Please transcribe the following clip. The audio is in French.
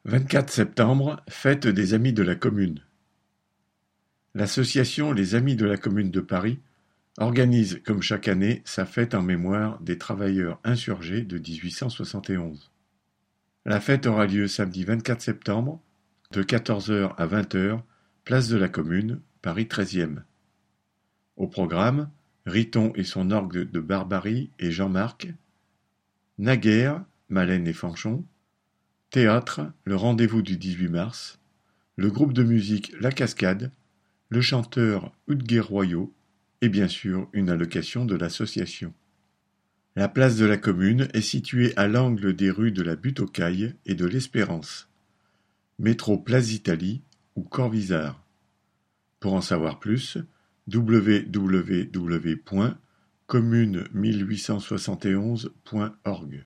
24 septembre, fête des Amis de la Commune. L'association Les Amis de la Commune de Paris organise, comme chaque année, sa fête en mémoire des travailleurs insurgés de 1871. La fête aura lieu samedi 24 septembre, de 14h à 20h, place de la Commune, Paris 13e. Au programme, Riton et son orgue de Barbarie et Jean-Marc, Naguère, Malène et Fanchon, théâtre, le rendez-vous du 18 mars, le groupe de musique La Cascade, le chanteur Udger Royaux et bien sûr une allocation de l'association. La place de la Commune est située à l'angle des rues de la Butte-aux-Cailles et de l'Espérance. Métro Place d'Italie ou Corvisart. Pour en savoir plus, www.commune1871.org